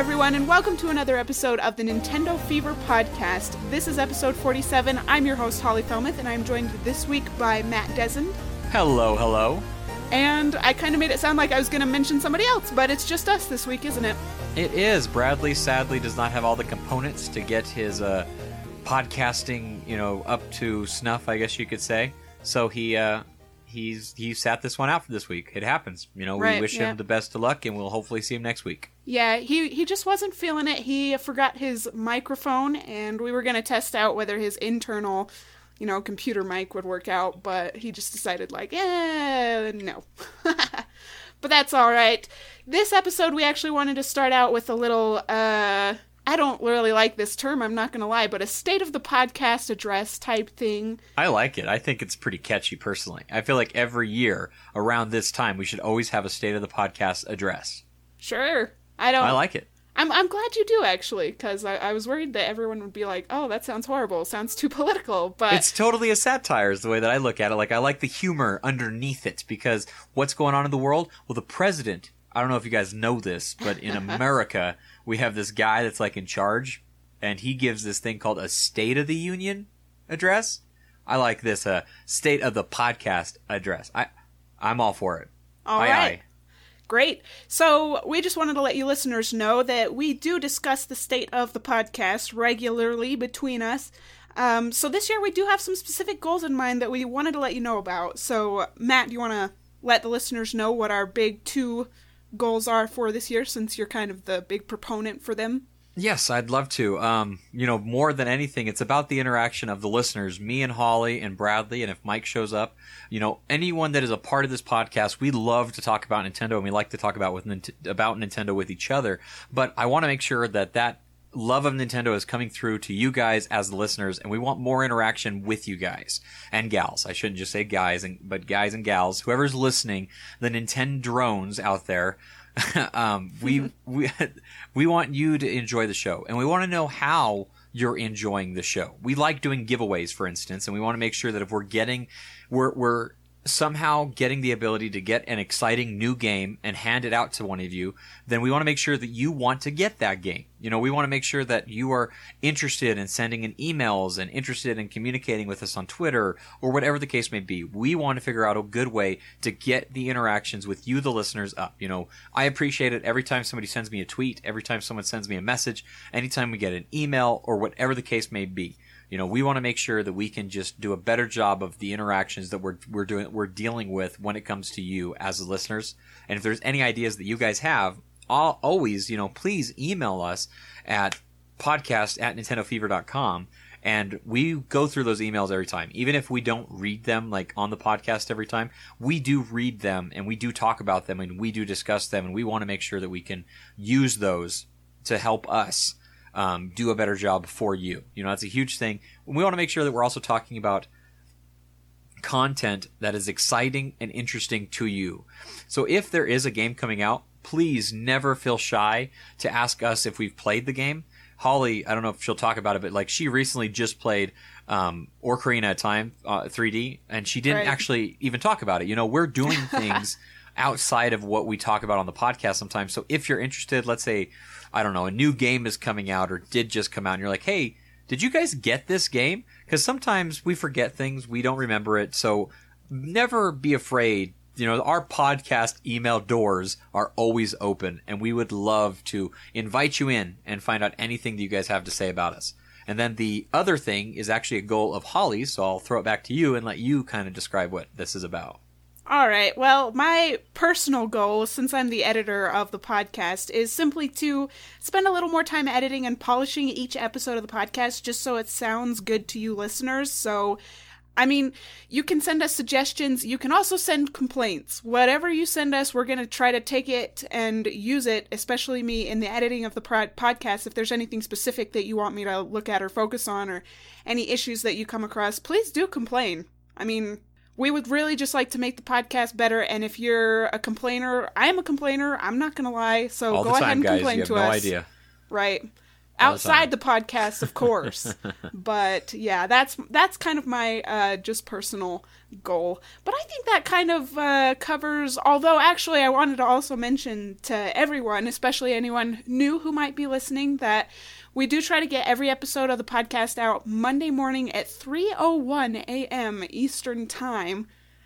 everyone, and welcome to another episode of the Nintendo Fever Podcast. This is episode 47. I'm your host, Holly Felmuth, and I'm joined this week by Matt Desmond. Hello, hello. And I kind of made it sound like I was going to mention somebody else, but it's just us this week, isn't it? It is. Bradley sadly does not have all the components to get his podcasting, up to snuff, I guess you could say. So he sat this one out for this week. It happens. We wish him the best of luck, and we'll hopefully see him next week. Yeah, he just wasn't feeling it. He forgot his microphone, and we were going to test out whether his internal, computer mic would work out, but he just decided, no. But that's all right. This episode, we actually wanted to start out with a little, I don't really like this term, I'm not going to lie, but a state of the podcast address type thing. I like it. I think it's pretty catchy, personally. I feel like every year around this time, we should always have a state of the podcast address. Sure. I like it. I'm glad you do, actually, because I was worried that everyone would be like, oh, that sounds horrible, sounds too political, but... It's totally a satire is the way that I look at it. Like, I like the humor underneath it, because what's going on in the world? Well, the president, I don't know if you guys know this, but in America, we have this guy that's, in charge, and he gives this thing called a State of the Union address. I like this, State of the Podcast address. I'm all for it. All right. Great. So we just wanted to let you listeners know that we do discuss the state of the podcast regularly between us. So this year we do have some specific goals in mind that we wanted to let you know about. So Matt, do you want to let the listeners know what our big two goals are for this year, since you're kind of the big proponent for them? Yes, I'd love to. More than anything, it's about the interaction of the listeners, me and Holly and Bradley, and if Mike shows up, anyone that is a part of this podcast, we love to talk about Nintendo, and we like to talk about Nintendo with each other, but I want to make sure that love of Nintendo is coming through to you guys as the listeners, and we want more interaction with you guys and gals. I shouldn't just say guys, but guys and gals, whoever's listening, the Nintendo drones out there. We want you to enjoy the show, and we want to know how you're enjoying the show. We like doing giveaways, for instance, and we want to make sure that if we're somehow getting the ability to get an exciting new game and hand it out to one of you, then we want to make sure that you want to get that game. We want to make sure that you are interested in sending in emails and interested in communicating with us on Twitter or whatever the case may be. We want to figure out a good way to get the interactions with you, the listeners, up. I appreciate it every time somebody sends me a tweet, every time someone sends me a message, anytime we get an email or whatever the case may be. We want to make sure that we can just do a better job of the interactions that we're dealing with when it comes to you as the listeners. And if there's any ideas that you guys have, always, please email us at podcast@nintendofever.com, and we go through those emails every time. Even if we don't read them on the podcast every time, we do read them, and we do talk about them, and we do discuss them, and we want to make sure that we can use those to help us do a better job for you. That's a huge thing. We want to make sure that we're also talking about content that is exciting and interesting to you. So if there is a game coming out, please never feel shy to ask us if we've played the game. Holly, I don't know if she'll talk about it, but she recently just played Ocarina of Time 3D, and she didn't actually even talk about it. We're doing things outside of what we talk about on the podcast sometimes. So if you're interested, let's say, I don't know, a new game is coming out or did just come out, and you're like, hey, did you guys get this game? Because sometimes we forget things, we don't remember it, so never be afraid. Our podcast email doors are always open, and we would love to invite you in and find out anything that you guys have to say about us. And then the other thing is actually a goal of Holly's, so I'll throw it back to you and let you kind of describe what this is about. All right. Well, my personal goal, since I'm the editor of the podcast, is simply to spend a little more time editing and polishing each episode of the podcast just so it sounds good to you listeners. So, you can send us suggestions. You can also send complaints. Whatever you send us, we're going to try to take it and use it, especially me, in the editing of the podcast. If there's anything specific that you want me to look at or focus on, or any issues that you come across, please do complain. We would really just like to make the podcast better, and if you're a complainer, I am a complainer, I'm not going to lie, so go ahead and complain to us. All the time, guys, you have no idea. Right. outside the podcast, of course. But yeah, that's kind of my just personal goal. But I think that kind of covers, although actually I wanted to also mention to everyone, especially anyone new who might be listening, that we do try to get every episode of the podcast out Monday morning at 3:01 a.m. Eastern Time.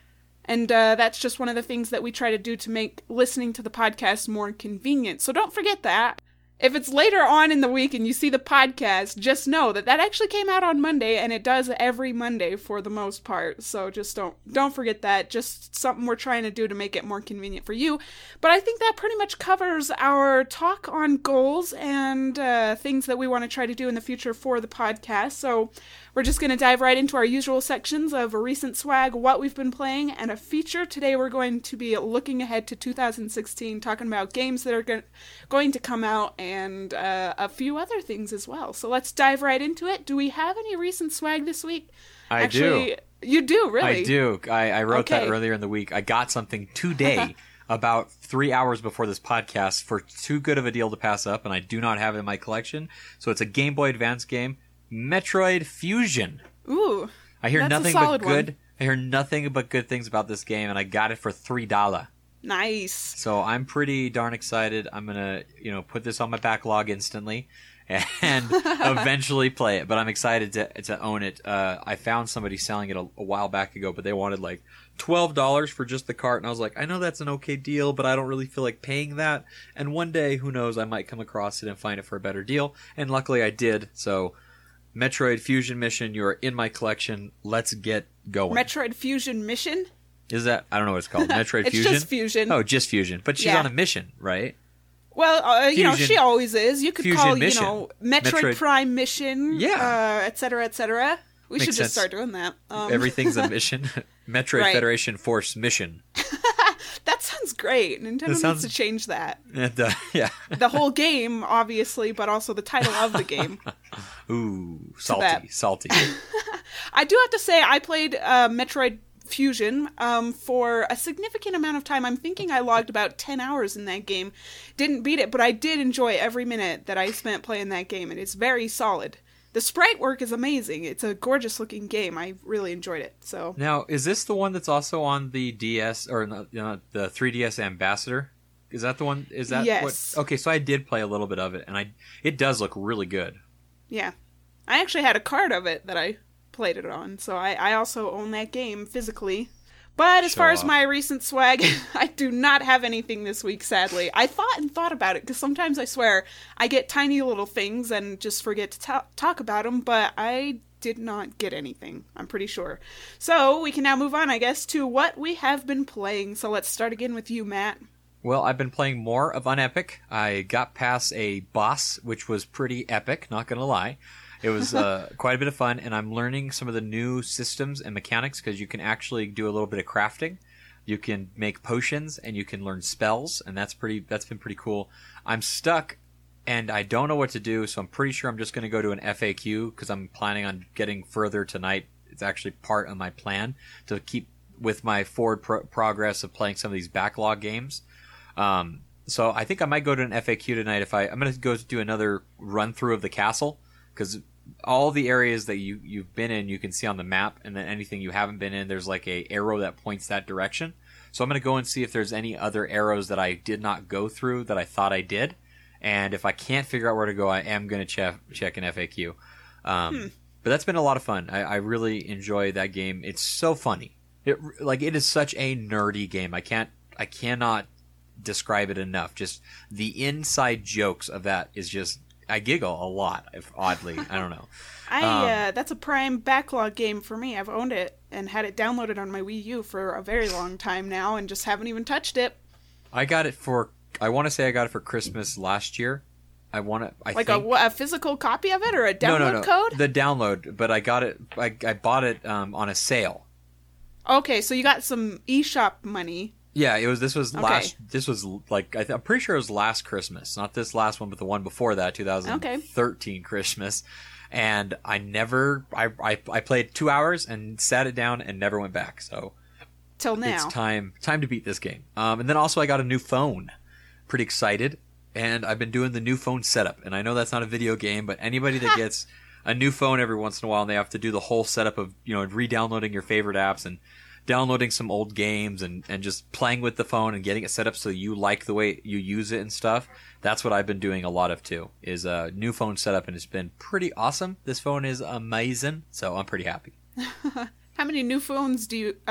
And that's just one of the things that we try to do to make listening to the podcast more convenient. So don't forget that. If it's later on in the week and you see the podcast, just know that actually came out on Monday, and it does every Monday for the most part. So just don't forget that. Just something we're trying to do to make it more convenient for you. But I think that pretty much covers our talk on goals and things that we want to try to do in the future for the podcast. So we're just going to dive right into our usual sections of a recent swag, what we've been playing, and a feature. Today we're going to be looking ahead to 2016, talking about games that are going to come out, and a few other things as well. So let's dive right into it. Do we have any recent swag this week? I do. You do, really? I do. I wrote that earlier in the week. I got something today about 3 hours before this podcast for too good of a deal to pass up, and I do not have it in my collection. So it's a Game Boy Advance game, Metroid Fusion. Ooh, I hear that's nothing a solid but good. one. I hear nothing but good things about this game, and I got it for $3. Nice. So I'm pretty darn excited. I'm gonna, put this on my backlog instantly, and eventually play it. But I'm excited to own it. I found somebody selling it a while back ago, but they wanted like $12 for just the cart, and I was like, I know that's an okay deal, but I don't really feel like paying that. And one day, who knows, I might come across it and find it for a better deal. And luckily, I did. So, Metroid Fusion Mission, you are in my collection. Let's get going. Metroid Fusion Mission? Is that? I don't know what it's called. Metroid It's Fusion? just Fusion. Oh, just Fusion. But she's on a mission, right? Well, Fusion- she always is. You could Fusion call, Mission. Metroid Prime Mission, Yeah. et cetera, et cetera. We Makes should just sense. start doing that. Everything's a mission. Metroid Right. Federation Force Mission. That sounds great. Nintendo sounds- needs to change that. And, yeah. The whole game, obviously, but also the title of the game. Ooh, that. salty. I do have to say, I played Metroid Fusion for a significant amount of time. I'm thinking I logged about 10 hours in that game. Didn't beat it, but I did enjoy every minute that I spent playing that game, and it's very solid. The sprite work is amazing. It's a gorgeous looking game. I really enjoyed it. So Now, is this the one that's also on the DS or the 3DS Ambassador? Is that the one? Is that Yes. what? Okay, so I did play a little bit of it, and it does look really good. yeah, I actually had a card of it that I played it on. So I also own that game physically. But as Show far as off. my recent swag, I do not have anything this week, sadly. I thought about it, because sometimes I swear I get tiny little things and just forget to talk about them, but I did not get anything, I'm pretty sure. So we can now move on, I guess, to what we have been playing. So let's start again with you, Matt. Well, I've been playing more of Unepic. I got past a boss, which was pretty epic, not going to lie. It was quite a bit of fun, and I'm learning some of the new systems and mechanics, because you can actually do a little bit of crafting. You can make potions, and you can learn spells, and that's been pretty cool. I'm stuck, and I don't know what to do, so I'm pretty sure I'm just going to go to an FAQ, because I'm planning on getting further tonight. It's actually part of my plan to keep with my forward progress of playing some of these backlog games. So I think I might go to an FAQ tonight. I'm going to go do another run through of the castle, because all the areas that you've been in, you can see on the map, and then anything you haven't been in, there's like a arrow that points that direction. So I'm going to go and see if there's any other arrows that I did not go through that I thought I did. And if I can't figure out where to go, I am going to check an FAQ. But that's been a lot of fun. I really enjoy that game. It's so funny. It is such a nerdy game. I cannot describe it enough. Just the inside jokes of that is just, I giggle a lot, oddly. I don't know. That's a prime backlog game for me. I've owned it and had it downloaded on my Wii U for a very long time now, and just haven't even touched it. I want to say I got it for Christmas last year. I think a physical copy of it, or a download code? The download, but I got it. I bought it on a sale. Okay, so you got some eShop money. Yeah, this was Okay. I'm pretty sure it was last Christmas, not this last one, but the one before that, 2013 Christmas. And I played 2 hours and sat it down and never went back. So Till now. it's time to beat this game. And then also I got a new phone. Pretty excited. and I've been doing the new phone setup. And I know that's not a video game, but anybody that gets a new phone every once in a while and they have to do the whole setup of, re-downloading your favorite apps and downloading some old games and just playing with the phone and getting it set up so you like the way you use it and stuff. That's what I've been doing a lot of too, is a new phone setup, and it's been pretty awesome. This phone is amazing, so I'm pretty happy. How many new phones do you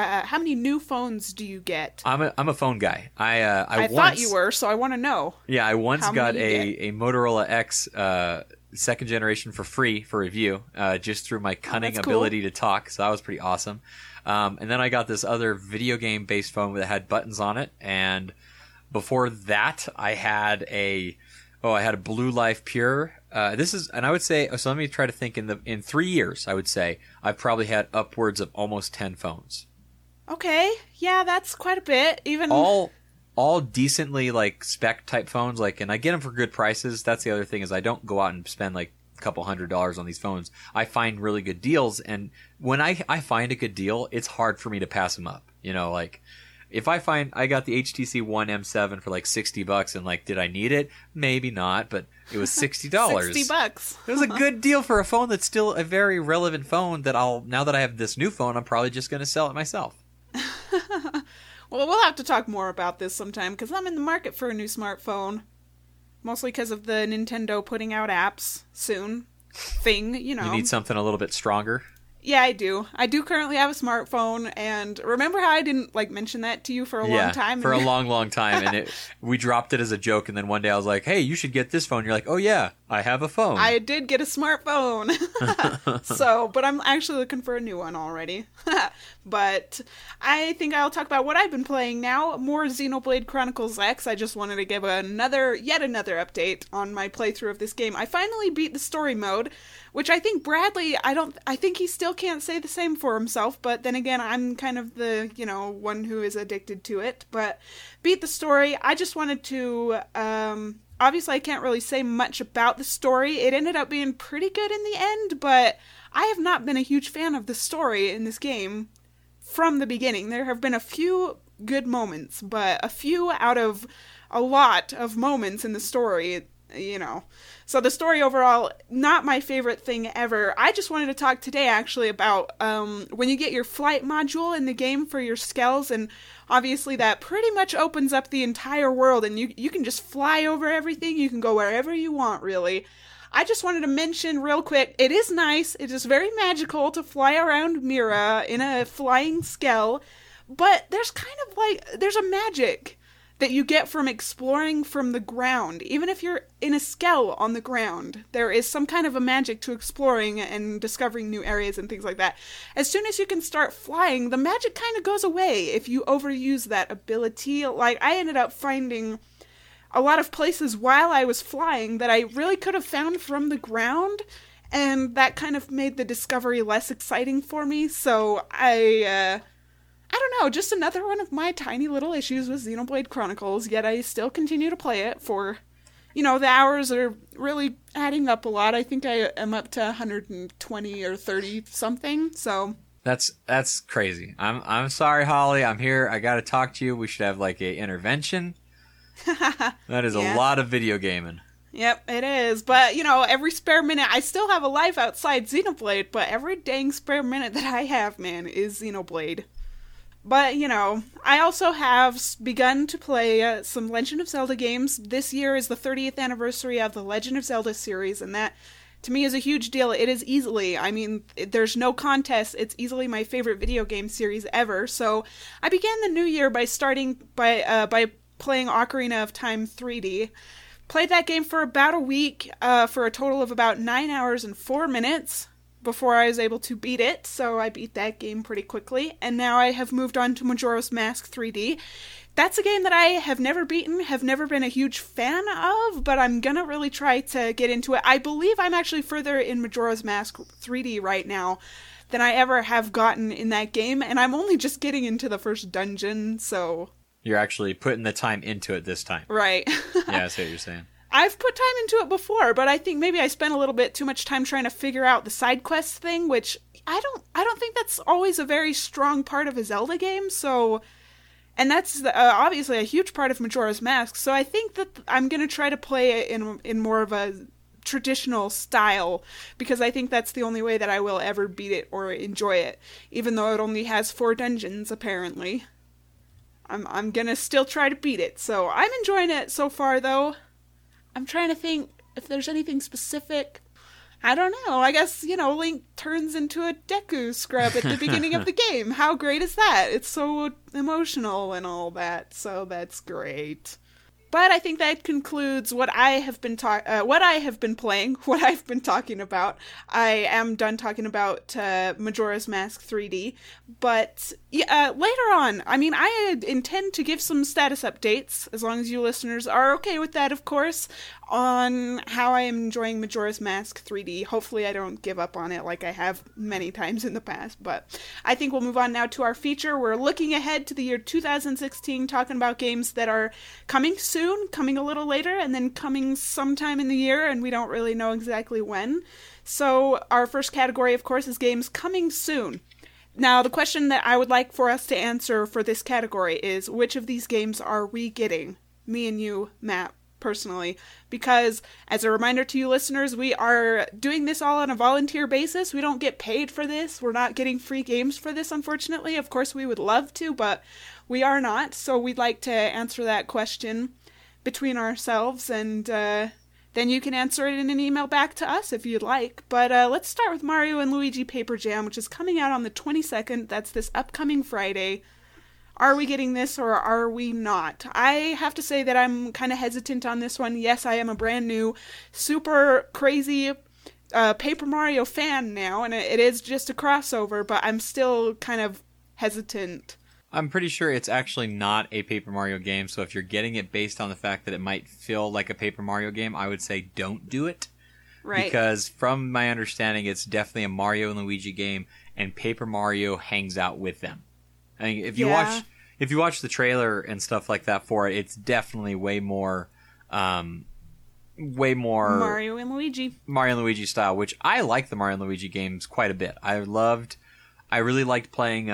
get? I'm a phone guy. I thought you were, so I want to know. Yeah, I once got a Motorola X second generation for free for review, just through my cunning ability to talk. So that was pretty awesome. And then I got this other video game based phone that had buttons on it. And before that, I had a Blue Life Pure. And I would say, so let me try to think. In 3 years, I would say I've probably had upwards of almost 10 phones. Okay, yeah, that's quite a bit. Even all decently like spec type phones, and I get them for good prices. That's the other thing, is I don't go out and spend like a couple $100s on these phones. I find really good deals, and when I find a good deal, it's hard for me to pass them up. If I find I got the HTC One M7 for like $60, and did I need it? Maybe not, but it was $60. $60. It was a good deal for a phone that's still a very relevant phone that now that I have this new phone, I'm probably just going to sell it myself. Well, we'll have to talk more about this sometime, because I'm in the market for a new smartphone. Mostly because of the Nintendo putting out apps soon thing, You need something a little bit stronger? Yeah, I do. I do currently have a smartphone, and remember how I didn't mention that to you for a long time? For a long, long time, and we dropped it as a joke, and then one day I was like, hey, you should get this phone. You're like, oh yeah, I have a phone. I did get a smartphone. But I'm actually looking for a new one already. But I think I'll talk about what I've been playing now. More Xenoblade Chronicles X. I just wanted to give yet another update on my playthrough of this game. I finally beat the story mode, which I think Bradley, I think he still can't say the same for himself, but then again, I'm kind of the, one who is addicted to it. But beat the story. I just wanted to, obviously I can't really say much about the story. It ended up being pretty good in the end, but I have not been a huge fan of the story in this game from the beginning. There have been a few good moments, but a few out of a lot of moments in the story, So the story overall, not my favorite thing ever. I just wanted to talk today actually about when you get your flight module in the game for your Skells, and obviously that pretty much opens up the entire world, and you can just fly over everything. You can go wherever you want, really. I just wanted to mention real quick, it is nice, it is very magical to fly around Mira in a flying Skell, but there's there's a magic that you get from exploring from the ground. Even if you're in a Skell on the ground, there is some kind of a magic to exploring and discovering new areas and things like that. As soon as you can start flying, the magic kind of goes away if you overuse that ability. I ended up finding a lot of places while I was flying that I really could have found from the ground, and that kind of made the discovery less exciting for me. So I don't know, just another one of my tiny little issues with Xenoblade Chronicles, yet I still continue to play it for, the hours are really adding up a lot. I think I am up to 120 or 30 something, so. That's crazy. I'm sorry, Holly, I'm here, I gotta talk to you, we should have a intervention. That is a lot of video gaming. Yep, it is. But, every spare minute, I still have a life outside Xenoblade, but every dang spare minute that I have, man, is Xenoblade. But, I also have begun to play some Legend of Zelda games. This year is the 30th anniversary of the Legend of Zelda series, and that, to me, is a huge deal. It is easily, there's no contest, it's easily my favorite video game series ever. So, I began the new year by playing Ocarina of Time 3D. Played that game for about a week, for a total of about 9 hours and 4 minutes before I was able to beat it, so I beat that game pretty quickly, and now I have moved on to Majora's Mask 3D. That's a game that I have never beaten, have never been a huge fan of, but I'm gonna really try to get into it. I believe I'm actually further in Majora's Mask 3D right now than I ever have gotten in that game, and I'm only just getting into the first dungeon, so. You're actually putting the time into it this time. Right. Yeah, I see what you're saying. I've put time into it before, but I think maybe I spent a little bit too much time trying to figure out the side quest thing, which I don't think that's always a very strong part of a Zelda game, so And that's obviously a huge part of Majora's Mask, so I think that I'm going to try to play it in more of a traditional style, because I think that's the only way that I will ever beat it or enjoy it, even though it only has 4 dungeons, apparently. I'm going to still try to beat it, so I'm enjoying it so far, though. I'm trying to think if there's anything specific. I don't know. I guess, Link turns into a Deku scrub at the beginning of the game. How great is that? It's so emotional and all that, so that's great. But I think that concludes what I have been playing, what I've been talking about. I am done talking about Majora's Mask 3D. But later on, I intend to give some status updates, as long as you listeners are okay with that, of course, on how I am enjoying Majora's Mask 3D. Hopefully I don't give up on it like I have many times in the past. But I think we'll move on now to our feature. We're looking ahead to the year 2016, talking about games that are coming soon, coming a little later, and then coming sometime in the year, and we don't really know exactly when. So our first category, of course, is games coming soon. Now, the question that I would like for us to answer for this category is, which of these games are we getting? Me and you, Matt, personally. Because, as a reminder to you listeners, we are doing this all on a volunteer basis. We don't get paid for this. We're not getting free games for this, unfortunately. Of course, we would love to, but we are not. So we'd like to answer that question between ourselves, and then you can answer it in an email back to us if you'd like. But let's start with Mario and Luigi Paper Jam, which is coming out on the 22nd. That's this upcoming Friday. Are we getting this or are we not? I have to say that I'm kind of hesitant on this one. Yes, I am a brand new, super crazy Paper Mario fan now, and it is just a crossover, but I'm still kind of hesitant. I'm pretty sure it's actually not a Paper Mario game, so if you're getting it based on the fact that it might feel like a Paper Mario game, I would say don't do it. Right. Because from my understanding, it's definitely a Mario and Luigi game, and Paper Mario hangs out with them. I mean, if you watch the trailer and stuff like that for it, it's definitely way more Mario and Luigi style, which I like the Mario and Luigi games quite a bit. I really liked playing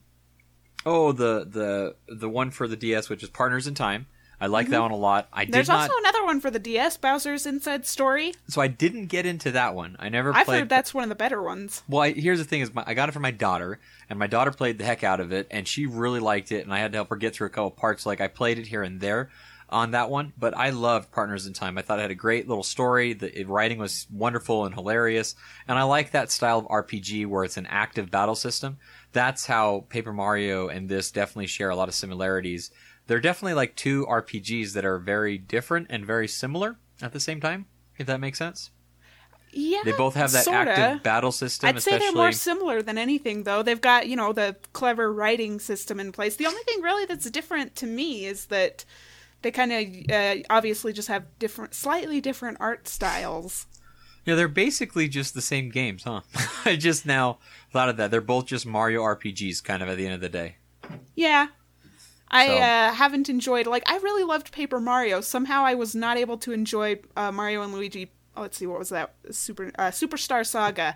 the one for the DS, which is Partners in Time. I like that one a lot. There's also another one for the DS, Bowser's Inside Story. So I didn't get into that one. I've heard that's one of the better ones. Well, here's the thing: I got it for my daughter, and my daughter played the heck out of it, and she really liked it. And I had to help her get through a couple parts. Like I played it here and there on that one, but I loved Partners in Time. I thought it had a great little story. The writing was wonderful and hilarious, and I like that style of RPG where it's an active battle system. That's how Paper Mario and this definitely share a lot of similarities. They're definitely like two RPGs that are very different and very similar at the same time, if that makes sense. Yeah, they both have that sorta. Active battle system. I'd say they're more similar than anything, though. They've got, the clever writing system in place. The only thing really that's different to me is that they kind of obviously just have slightly different art styles. Yeah, they're basically just the same games, huh? I just now thought of that. They're both just Mario RPGs, kind of, at the end of the day. Yeah. I haven't enjoyed... I really loved Paper Mario. Somehow I was not able to enjoy Mario and Luigi... Oh, let's see, what was that? Superstar Saga.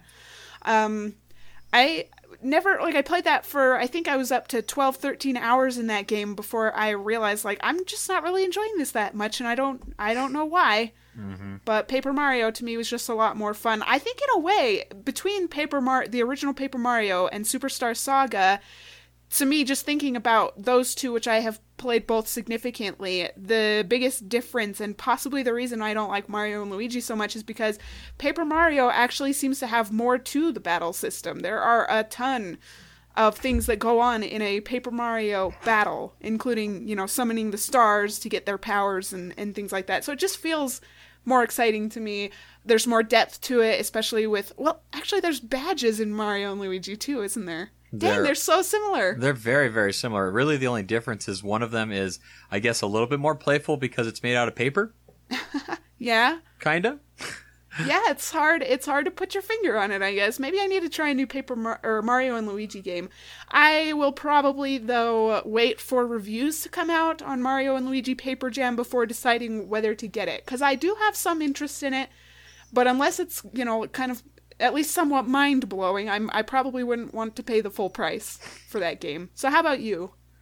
I never... I played that for... I think I was up to 12, 13 hours in that game before I realized, I'm just not really enjoying this that much, and I don't know why. Mm-hmm. But Paper Mario, to me, was just a lot more fun. I think, in a way, between the original Paper Mario and Superstar Saga... To me, just thinking about those two, which I have played both significantly, the biggest difference, and possibly the reason I don't like Mario and Luigi so much, is because Paper Mario actually seems to have more to the battle system. There are a ton of things that go on in a Paper Mario battle, including, summoning the stars to get their powers and things like that. So it just feels more exciting to me. There's more depth to it, especially with... Well, actually, there's badges in Mario and Luigi, too, isn't there? Dang, they're so similar. They're very, very similar. Really, the only difference is one of them is, I guess, a little bit more playful because it's made out of paper. Yeah. Kinda. Yeah, it's hard. It's hard to put your finger on it, I guess. Maybe I need to try a new Mario and Luigi game. I will probably, though, wait for reviews to come out on Mario and Luigi Paper Jam before deciding whether to get it. Because I do have some interest in it, but unless it's, kind of... at least somewhat mind-blowing, I probably wouldn't want to pay the full price for that game. So how about you?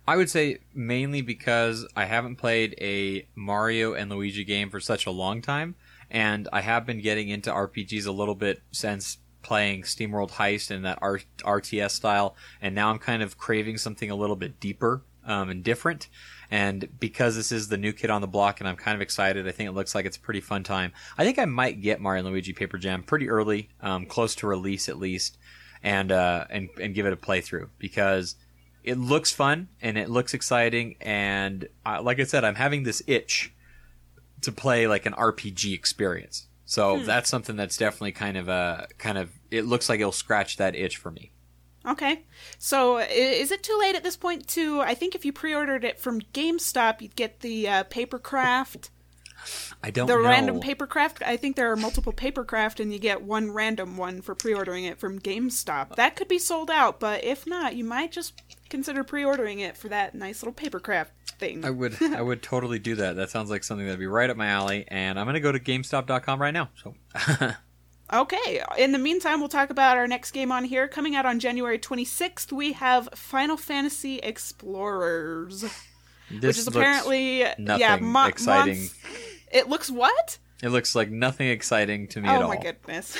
I would say mainly because I haven't played a Mario and Luigi game for such a long time, and I have been getting into RPGs a little bit since playing SteamWorld Heist and that RTS style, and now I'm kind of craving something a little bit deeper and different. And because this is the new kid on the block and I'm kind of excited, I think it looks like it's a pretty fun time. I think I might get Mario & Luigi Paper Jam pretty early, close to release at least, and give it a playthrough because it looks fun and it looks exciting. And like I said, I'm having this itch to play like an RPG experience. So that's something that's definitely kind of it looks like it'll scratch that itch for me. Okay. So is it too late at this point to, I think if you pre-ordered it from GameStop, you'd get the Papercraft. I don't know. The random Papercraft. I think there are multiple Papercraft and you get one random one for pre-ordering it from GameStop. That could be sold out, but if not, you might just consider pre-ordering it for that nice little Papercraft thing. I would totally do that. That sounds like something that'd be right up my alley, and I'm going to go to GameStop.com right now. So Okay, in the meantime, we'll talk about our next game on here. Coming out on January 26th, we have Final Fantasy Explorers. Which is apparently nothing exciting. It looks what? It looks like nothing exciting to me at all. Oh my goodness.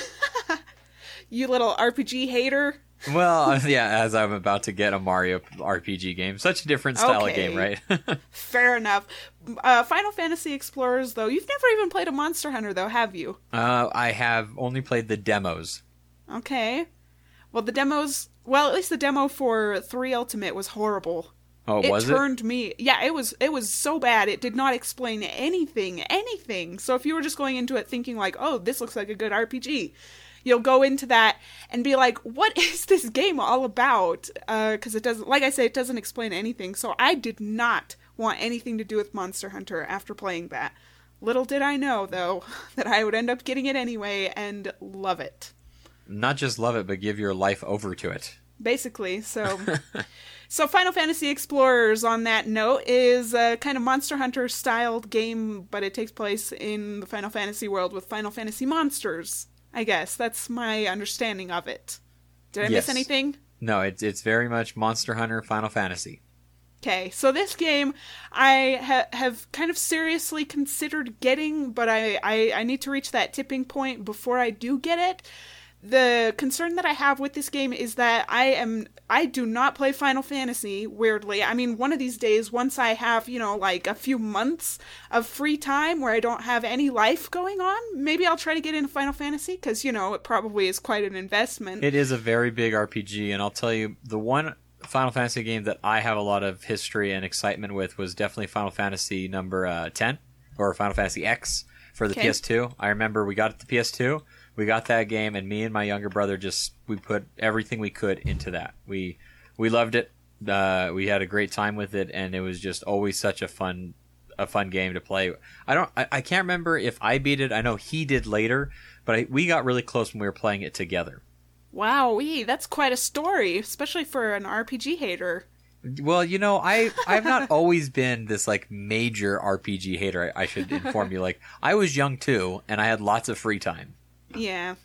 You little RPG hater. Well, yeah, as I'm about to get a Mario RPG game. Such a different style of game, right? Fair enough. Final Fantasy Explorers, though, you've never even played a Monster Hunter, though, have you? I have only played the demos. Okay. Well, at least the demo for 3 Ultimate was horrible. Oh, was it? It turned me... Yeah, it was so bad. It did not explain anything. So if you were just going into it thinking like, oh, this looks like a good RPG... You'll go into that and be like, what is this game all about? Because it doesn't, like I say, it doesn't explain anything. So I did not want anything to do with Monster Hunter after playing that. Little did I know, though, that I would end up getting it anyway and love it. Not just love it, but give your life over to it. Basically, so... So Final Fantasy Explorers, on that note, is a kind of Monster Hunter-styled game, but it takes place in the Final Fantasy world with Final Fantasy monsters. I guess. That's my understanding of it. Did I miss anything? No, it's very much Monster Hunter Final Fantasy. Okay, so this game I have kind of seriously considered getting, but I need to reach that tipping point before I do get it. The concern that I have with this game is that I do not play Final Fantasy, weirdly. I mean, one of these days, once I have, like a few months of free time where I don't have any life going on, maybe I'll try to get into Final Fantasy, because, it probably is quite an investment. It is a very big RPG, and I'll tell you, the one Final Fantasy game that I have a lot of history and excitement with was definitely Final Fantasy number 10, or Final Fantasy X for the PS2. I remember we got it to the PS2. We got that game, and me and my younger brother we put everything we could into that. We loved it. We had a great time with it, and it was just always such a fun game to play. I can't remember if I beat it. I know he did later, but we got really close when we were playing it together. Wow, that's quite a story, especially for an RPG hater. Well, I've not always been this like major RPG hater. I should inform you. Like, I was young too, and I had lots of free time. Yeah.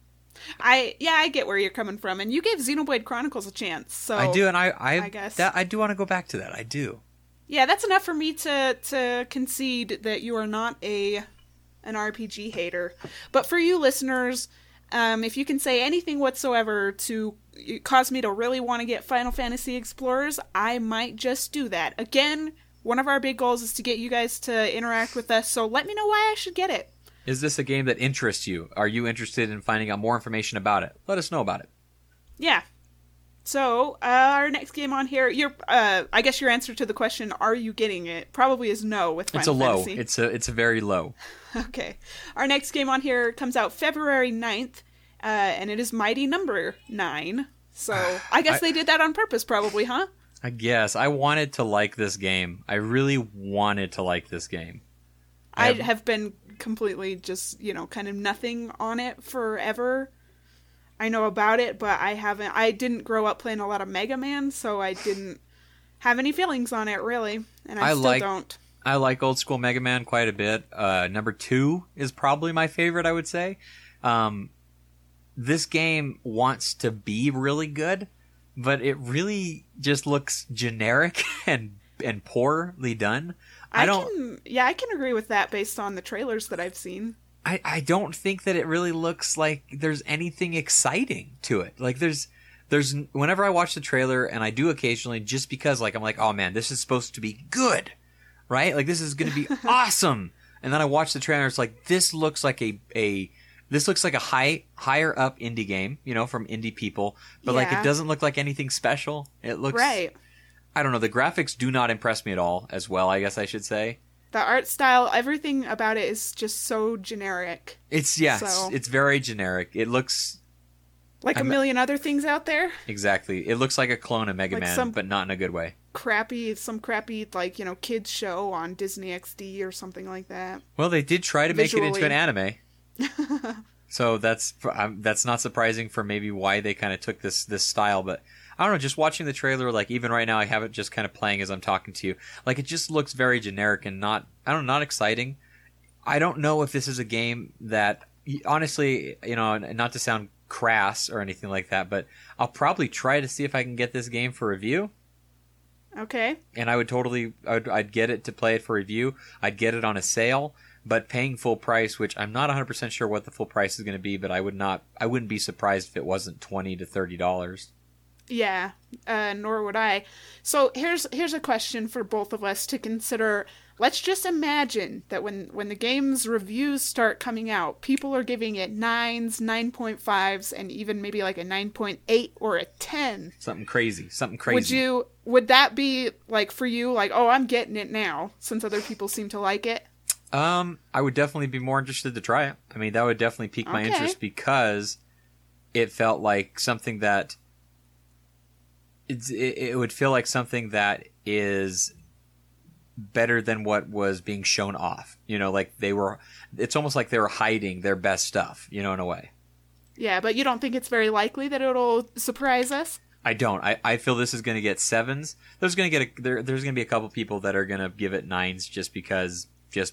I get where you're coming from, and you gave Xenoblade Chronicles a chance, so... I do, and I guess... I do want to go back to that, I do. Yeah, that's enough for me to concede that you are not an RPG hater. But for you listeners, if you can say anything whatsoever to cause me to really want to get Final Fantasy Explorers, I might just do that. Again, one of our big goals is to get you guys to interact with us, so let me know why I should get it. Is this a game that interests you? Are you interested in finding out more information about it? Let us know about it. Yeah. So, our next game on here, I guess your answer to the question, are you getting it, probably is no with Final Fantasy. It's a low. It's a very low. Okay. Our next game on here comes out February 9th, and it is Mighty Number 9. So, I guess they did that on purpose, probably, huh? I guess. I wanted to like this game. I really wanted to like this game. I have been completely just, kind of nothing on it forever. I know about it, but I didn't grow up playing a lot of Mega Man, so I didn't have any feelings on it, really. And I still don't. I like old school Mega Man quite a bit. Number 2 is probably my favorite, I would say. This game wants to be really good, but it really just looks generic and poorly done. I can agree with that based on the trailers that I've seen. I don't think that it really looks like there's anything exciting to it. Like there's whenever I watch the trailer, and I do occasionally, just because like I'm like, oh man, this is supposed to be good, right? Like this is going to be awesome. And then I watch the trailer, it's like this looks like a higher up indie game, from indie people, but like it doesn't look like anything special. It looks right. I don't know. The graphics do not impress me at all. As well, I guess I should say. The art style, everything about it is just so generic. It's very generic. It looks like a million other things out there. Exactly. It looks like a clone of Mega Man, but not in a good way. Some crappy like, kids show on Disney XD or something like that. Well, they did try to make it into an anime. So that's not surprising for maybe why they kind of took this style, but I don't know, just watching the trailer, like even right now I have it just kind of playing as I'm talking to you. Like it just looks very generic and not exciting. I don't know if this is a game that, honestly, not to sound crass or anything like that, but I'll probably try to see if I can get this game for review. Okay. And I'd get it to play it for review. I'd get it on a sale, but paying full price, which I'm not 100% sure what the full price is going to be, but I wouldn't be surprised if it wasn't $20 to $30. Yeah, nor would I. So here's a question for both of us to consider. Let's just imagine that when the game's reviews start coming out, people are giving it 9s, 9.5s, and even maybe like a 9.8 or a 10. Something crazy. Would that be like for you, like, oh, I'm getting it now, since other people seem to like it? I would definitely be more interested to try it. I mean, that would definitely pique my interest because it felt like something that it would feel like something that is better than what was being shown off. Like it's almost like they were hiding their best stuff, in a way. Yeah, but you don't think it's very likely that it'll surprise us? I don't. I feel this is going to get 7s. There's going to be a couple people that are going to give it 9s just because.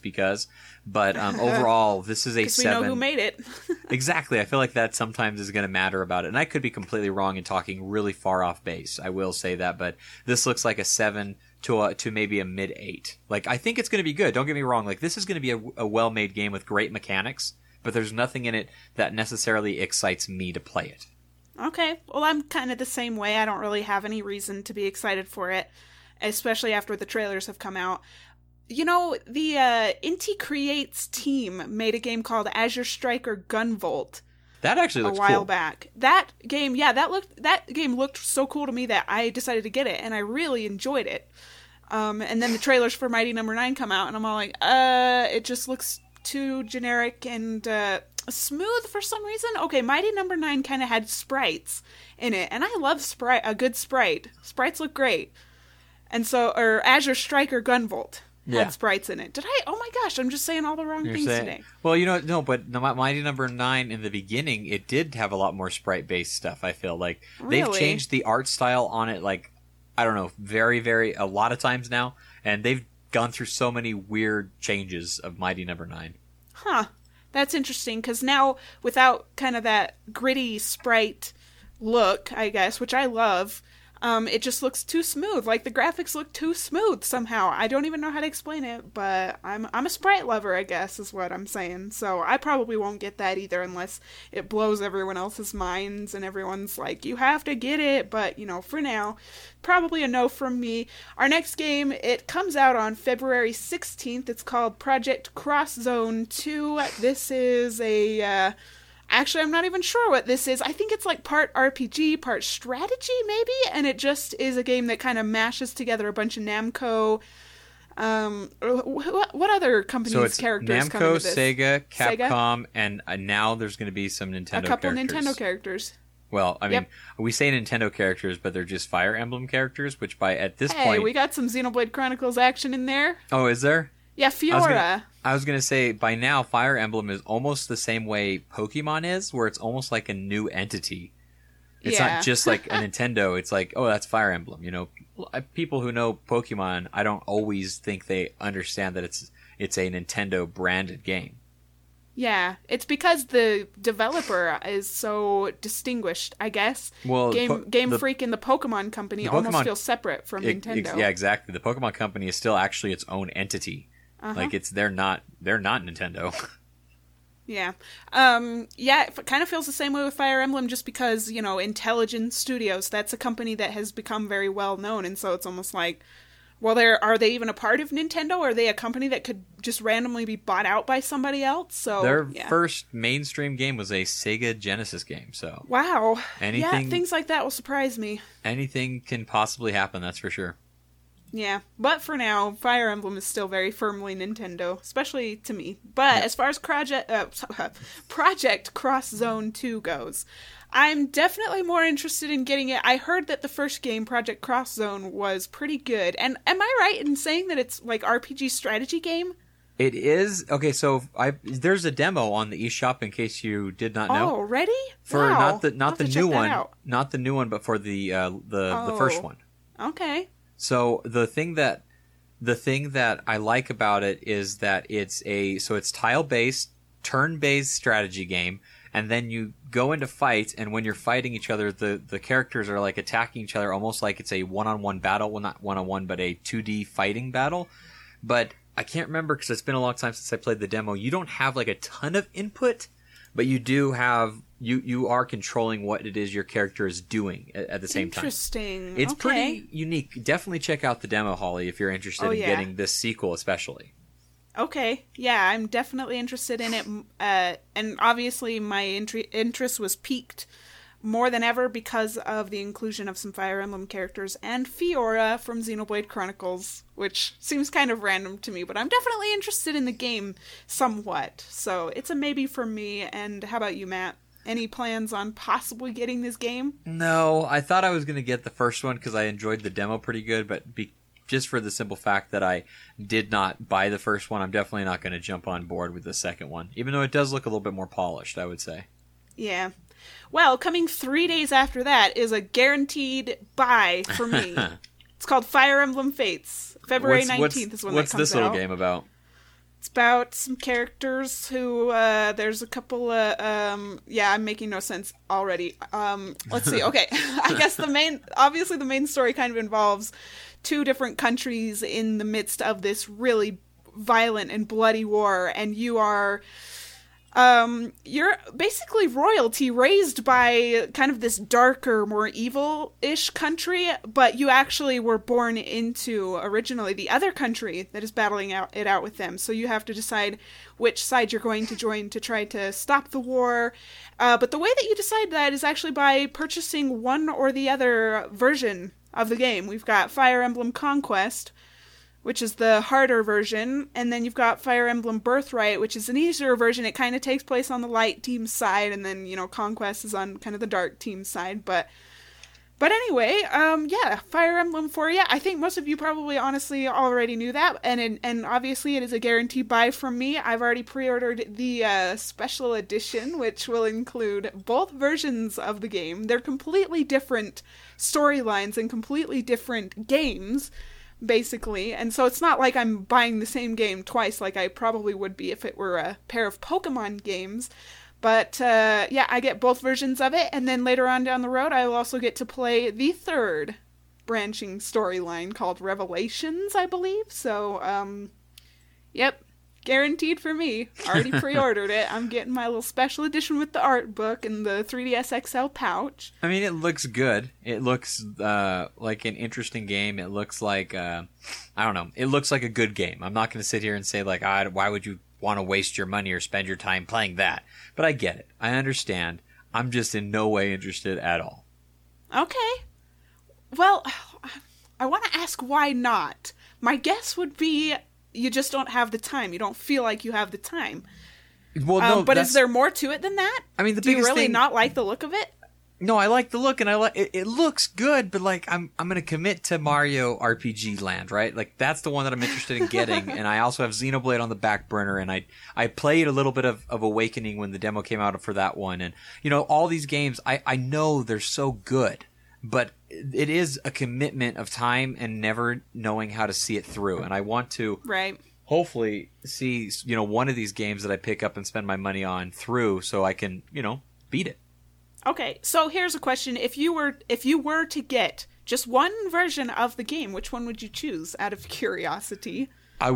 But overall, this is a 7. We know who made it. Exactly. I feel like that sometimes is going to matter about it. And I could be completely wrong and talking really far off base. I will say that. But this looks like a 7 to maybe a mid 8. Like, I think it's going to be good. Don't get me wrong. Like, this is going to be a well-made game with great mechanics. But there's nothing in it that necessarily excites me to play it. Okay. Well, I'm kind of the same way. I don't really have any reason to be excited for it, especially after the trailers have come out. The Inti Creates team made a game called Azure Striker Gunvolt. That actually looks cool. A while back. That game, that game looked so cool to me that I decided to get it, and I really enjoyed it. And then the trailers for Mighty No. 9 come out, and I'm all like, it just looks too generic and smooth for some reason. Okay, Mighty No. 9 kind of had sprites in it, and I love a good sprite. Sprites look great. And so, or Azure Striker Gunvolt. Had sprites in it. Oh my gosh, I'm just saying all the wrong things today. Well, no, but Mighty No. 9 in the beginning, it did have a lot more sprite-based stuff, I feel like. Really? They've changed the art style on it, like, I don't know, very, very, a lot of times now, and they've gone through so many weird changes of Mighty No. 9. Huh. That's interesting, because now, without kind of that gritty sprite look, I guess, which I love, it just looks too smooth. Like, the graphics look too smooth somehow. I don't even know how to explain it, but I'm a sprite lover, I guess, is what I'm saying. So I probably won't get that either unless it blows everyone else's minds and everyone's like, you have to get it. But, for now, probably a no from me. Our next game, it comes out on February 16th. It's called Project Cross Zone 2. This is a... Actually, I'm not even sure what this is. I think it's like part RPG, part strategy, maybe? And it just is a game that kind of mashes together a bunch of Namco... what other companies' characters come into this? Namco, Sega, Capcom, and now there's going to be some Nintendo characters. A couple Nintendo characters. Well, I mean, we say Nintendo characters, but they're just Fire Emblem characters, which at this point... Hey, we got some Xenoblade Chronicles action in there. Oh, is there? Yeah, Fiora. I was going to say, by now, Fire Emblem is almost the same way Pokemon is, where it's almost like a new entity. It's not just like a Nintendo. It's like, oh, that's Fire Emblem. People who know Pokemon, I don't always think they understand that it's a Nintendo branded game. Yeah, it's because the developer is so distinguished, I guess. Well, Game Freak and the Pokemon Company almost feel separate from Nintendo. Yeah, exactly. The Pokemon Company is still actually its own entity. Like they're not Nintendo. Yeah. Yeah, it kind of feels the same way with Fire Emblem just because, Intelligent Studios, that's a company that has become very well known, and so it's almost like, well, are they even a part of Nintendo? Or are they a company that could just randomly be bought out by somebody else? So their first mainstream game was a Sega Genesis game, so... Wow. Things like that will surprise me. Anything can possibly happen, that's for sure. Yeah, but for now, Fire Emblem is still very firmly Nintendo, especially to me. But as far as Project Cross Zone 2 goes, I'm definitely more interested in getting it. I heard that the first game, Project Cross Zone, was pretty good. And am I right in saying that it's like RPG strategy game? It is. Okay, so there's a demo on the eShop in case you did not know. Oh, already? For wow. not the new one, not the new one, but for the first one. Okay. So the thing that I like about it is that it's tile-based, turn-based strategy game, and then you go into fight, and when you're fighting each other, the characters are like attacking each other almost like it's a one-on-one battle. Well, not one-on-one, but a 2D fighting battle. But I can't remember because it's been a long time since I played the demo. You don't have like a ton of input, but you do have you are controlling what it is your character is doing at the same time. Interesting. It's pretty unique. Definitely check out the demo, Holly, if you're interested in getting this sequel, especially. Okay. Yeah, I'm definitely interested in it. And obviously my interest was piqued more than ever because of the inclusion of some Fire Emblem characters and Fiora from Xenoblade Chronicles, which seems kind of random to me, but I'm definitely interested in the game somewhat. So it's a maybe for me. And how about you, Matt? Any plans on possibly getting this game? No, I thought I was going to get the first one because I enjoyed the demo pretty good, but just for the simple fact that I did not buy the first one, I'm definitely not going to jump on board with the second one, even though it does look a little bit more polished, I would say. Yeah. Well, coming 3 days after that is a guaranteed buy for me. It's called Fire Emblem Fates. February 19th is when that comes out. What's this little game about? It's about some characters who, there's a couple of, I'm making no sense already. Let's see. Okay. I guess the main story kind of involves two different countries in the midst of this really violent and bloody war, and you're basically royalty raised by kind of this darker, more evil-ish country, but you actually were born into originally the other country that is battling it out with them. So you have to decide which side you're going to join to try to stop the war. But the way that you decide that is actually by purchasing one or the other version of the game. We've got Fire Emblem Conquest, which is the harder version, and then you've got Fire Emblem Birthright, which is an easier version. It kind of takes place on the light team side, and then, Conquest is on kind of the dark team side, but anyway, Fire Emblem for you. I think most of you probably honestly already knew that, and obviously it is a guaranteed buy from me. I've already pre-ordered the special edition, which will include both versions of the game. They're completely different storylines and completely different games, basically, and so it's not like I'm buying the same game twice like I probably would be if it were a pair of Pokemon games. But I get both versions of it, and then later on down the road I will also get to play the third branching storyline called Revelations, I believe. So guaranteed for me. Already pre-ordered it. I'm getting my little special edition with the art book and the 3DS XL pouch. I mean, it looks good. It looks like an interesting game. It looks like, I don't know. It looks like a good game. I'm not going to sit here and say, like, why would you want to waste your money or spend your time playing that? But I get it. I understand. I'm just in no way interested at all. Okay. Well, I want to ask why not. My guess would be you just don't have the time. You don't feel like you have the time. Well, no, but is there more to it than that? I mean, do you really not like the look of it? No, I like the look, and I like it looks good, but like I'm going to commit to Mario RPG Land, right? Like that's the one that I'm interested in getting, and I also have Xenoblade on the back burner, and I played a little bit of Awakening when the demo came out for that one, and all these games I know they're so good, but it is a commitment of time and never knowing how to see it through, and I want to hopefully see, one of these games that I pick up and spend my money on through so I can, beat it. Okay, so here's a question. If you were to get just one version of the game, which one would you choose out of curiosity?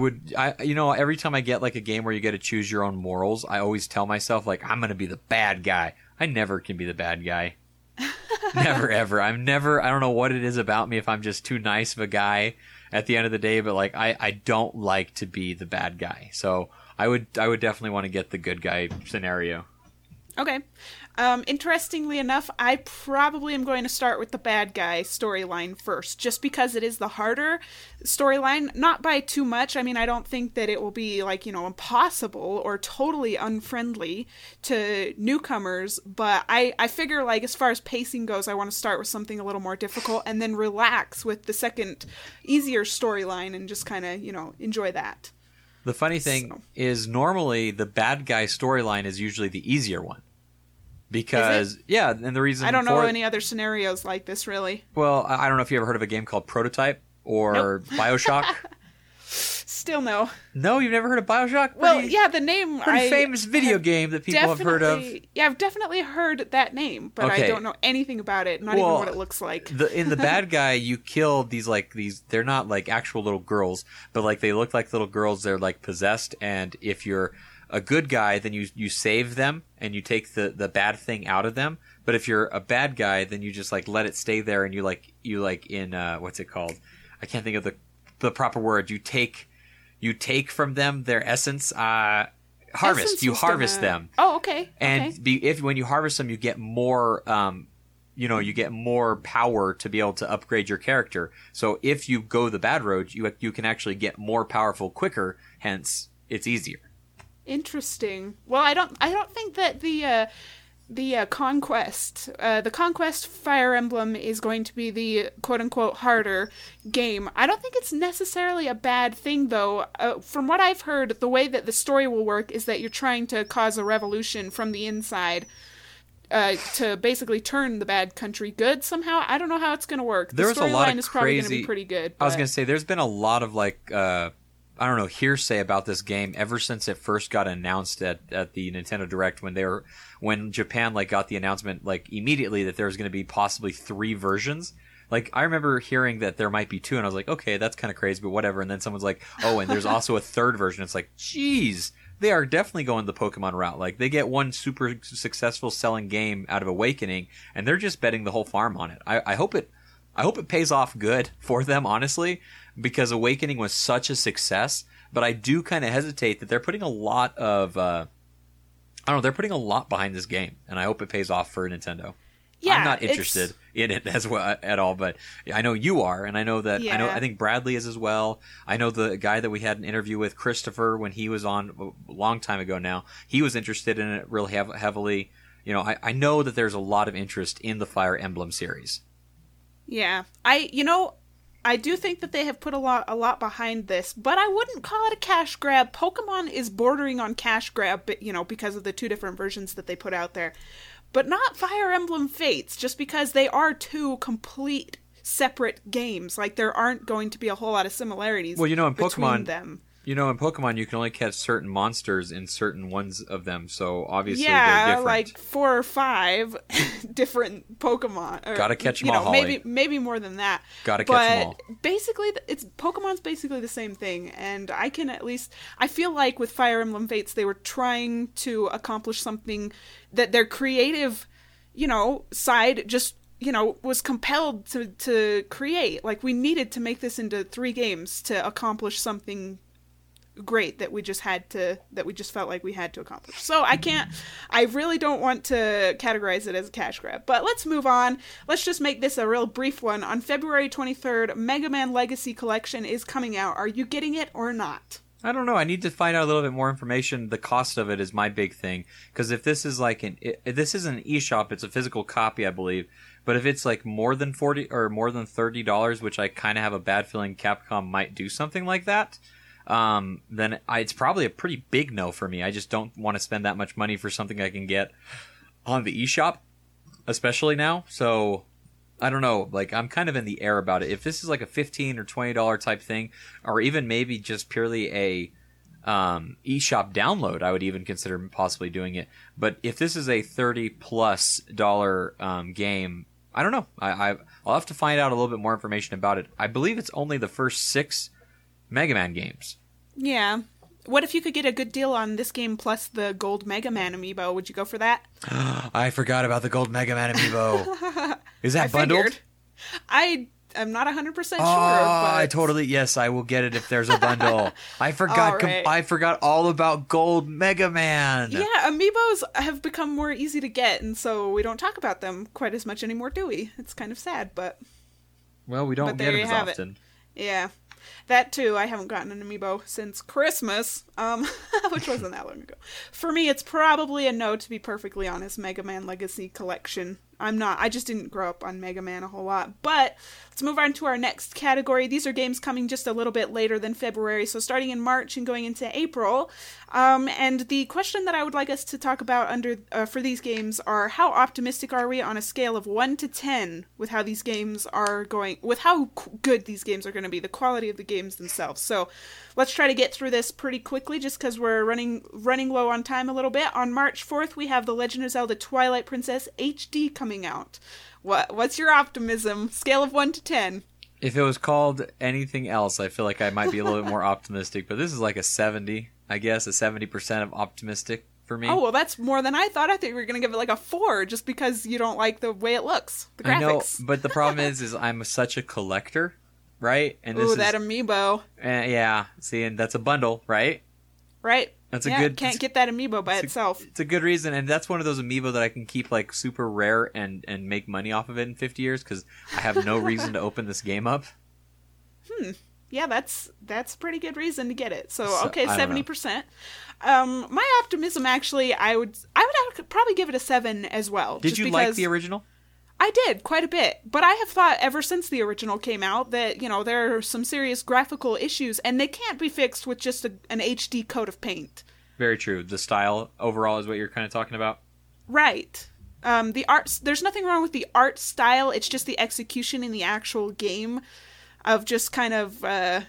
Every time I get like a game where you get to choose your own morals, I always tell myself like, I'm going to be the bad guy. I never can be the bad guy. Never, ever. I don't know what it is about me if I'm just too nice of a guy at the end of the day, but like, I don't like to be the bad guy. So I would definitely want to get the good guy scenario. Okay. Interestingly enough, I probably am going to start with the bad guy storyline first, just because it is the harder storyline, not by too much. I mean, I don't think that it will be like, impossible or totally unfriendly to newcomers, but I figure like as far as pacing goes, I want to start with something a little more difficult and then relax with the second easier storyline and just kind of, enjoy that. The funny thing is normally the bad guy storyline is usually the easier one. Because, yeah, and the reason I don't know any other scenarios like this, really. Well, I don't know if you ever heard of a game called Prototype or Nope. BioShock. Still no. No, you've never heard of BioShock? Well, yeah, the name... Pretty famous video game that people have heard of. Yeah, I've definitely heard that name, but Okay. I don't know anything about it, not even what it looks like. In the bad guy, you kill these, they're not like actual little girls, but like they look like little girls, they're like possessed, and if you're a good guy, then you save them and you take the bad thing out of them. But if you're a bad guy, then you just like let it stay there and you in what's it called? I can't think of the proper word. You take from them their essence. Harvest. You harvest them. Oh, okay. And when you harvest them, you get more. You get more power to be able to upgrade your character. So if you go the bad road, you can actually get more powerful quicker. Hence, it's easier. Interesting. Well, I don't think that the Conquest Fire Emblem is going to be the quote-unquote harder game. I don't think it's necessarily a bad thing, though. From what I've heard, the way that the story will work is that you're trying to cause a revolution from the inside to basically turn the bad country good somehow. I don't know how it's going to work. The storyline is probably going to be pretty good. I was going to say, there's been a lot of hearsay about this game ever since it first got announced at the Nintendo Direct when Japan got the announcement immediately that there was going to be possibly 3 versions. I remember hearing that there might be 2, and I was like, okay, that's kind of crazy, but whatever. And then someone's like, oh, and there's also a 3rd version. It's like, geez, they are definitely going the Pokemon route. They get one super successful selling game out of Awakening, and they're just betting the whole farm on it. I hope it pays off good for them, honestly, because Awakening was such a success. But I do kind of hesitate that they're putting a lot of, they're putting a lot behind this game, and I hope it pays off for Nintendo. Yeah, I'm not interested in it as well at all, but I know you are, and I know that I think Bradley is as well. I know the guy that we had an interview with, Christopher, when he was on a long time ago now, he was interested in it really heavily. I know that there's a lot of interest in the Fire Emblem series. Yeah, I do think that they have put a lot behind this, but I wouldn't call it a cash grab. Pokemon is bordering on cash grab, but, because of the 2 different versions that they put out there. But not Fire Emblem Fates, just because they are 2 complete separate games. There aren't going to be a whole lot of similarities in between Pokemon, them. In Pokemon, you can only catch certain monsters in certain ones of them, so obviously they're different. 4 or 5 different Pokemon. Gotta catch them all, Holly. Maybe more than that. Gotta catch them all. But basically, Pokemon's basically the same thing, and I feel like with Fire Emblem Fates, they were trying to accomplish something that their creative, side just was compelled to create. We needed to make this into 3 games to accomplish something great that we just felt like we had to accomplish. So I really don't want to categorize it as a cash grab. But let's move on. Let's just make this a real brief one. On February 23rd, Mega Man Legacy Collection is coming out. Are you getting it or not? I don't know. I need to find out a little bit more information. The cost of it is my big thing. Because if this is this is an eShop, it's a physical copy, I believe. But if it's more than $40 or more than $30, which I kind of have a bad feeling Capcom might do something like that, then it's probably a pretty big no for me. I just don't want to spend that much money for something I can get on the eShop, especially now. So I don't know. I'm kind of in the air about it. If this is a $15 or $20 type thing, or even maybe just purely eShop download, I would even consider possibly doing it. But if this is a $30+ game, I don't know. I'll have to find out a little bit more information about it. I believe it's only the first 6 Mega Man games. Yeah. What if you could get a good deal on this game plus the Gold Mega Man amiibo? Would you go for that? I forgot about the Gold Mega Man amiibo. Is that bundled? I'm not 100% sure. But... yes, I will get it if there's a bundle. I forgot. Right. I forgot all about Gold Mega Man. Yeah, amiibos have become more easy to get, and so we don't talk about them quite as much anymore, do we? It's kind of sad, but... Well, we don't get them as often. Yeah. That too, I haven't gotten an amiibo since Christmas, which wasn't that long ago. For me, it's probably a no, to be perfectly honest. Mega Man Legacy Collection. I just didn't grow up on Mega Man a whole lot. But let's move on to our next category. These are games coming just a little bit later than February, so starting in March and going into April. And the question that I would like us to talk about for these games are, how optimistic are we on a scale of 1 to 10 with how these games are going, with how good these games are going to be, the quality of the games themselves. So let's try to get through this pretty quickly just because we're running low on time a little bit. On March 4th, we have The Legend of Zelda Twilight Princess HD coming out. What's your optimism? Scale of 1 to 10. If it was called anything else, I feel like I might be a little bit more optimistic, but this is like a 70, I guess, a 70% of optimistic for me. Oh, well, that's more than I thought. I thought you were going to give it like a 4 just because you don't like the way it looks, the graphics. I know, but the problem is I'm such a collector, right? And this that amiibo. Yeah, see, and that's a bundle, right? Right. Can't get that amiibo by itself. It's a good reason, and that's one of those amiibo that I can keep like super rare and make money off of it in 50 years because I have no reason to open this game up. Yeah, that's a pretty good reason to get it. So okay, 70%. My optimism, actually, I would probably give it a 7 as well. Did you like the original? I did, quite a bit. But I have thought ever since the original came out that, there are some serious graphical issues, and they can't be fixed with just an HD coat of paint. Very true. The style overall is what you're kind of talking about? Right. The art, there's nothing wrong with the art style, it's just the execution in the actual game of just kind of,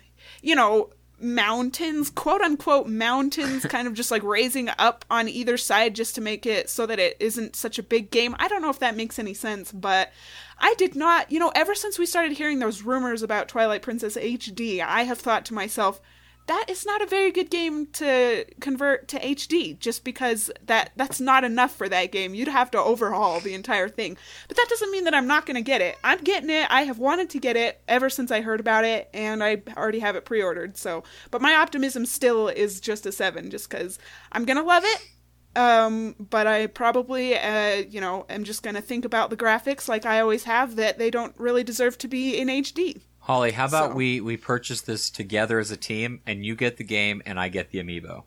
mountains, quote-unquote mountains, kind of just like raising up on either side just to make it so that it isn't such a big game. I don't know if that makes any sense, but I did not, ever since we started hearing those rumors about Twilight Princess HD, I have thought to myself, that is not a very good game to convert to HD, just because that's not enough for that game. You'd have to overhaul the entire thing. But that doesn't mean that I'm not going to get it. I'm getting it. I have wanted to get it ever since I heard about it, and I already have it pre-ordered. So, but my optimism still is just a 7, just because I'm going to love it. But I probably, am just going to think about the graphics like I always have, that they don't really deserve to be in HD. Holly, how about we purchase this together as a team, and you get the game, and I get the amiibo?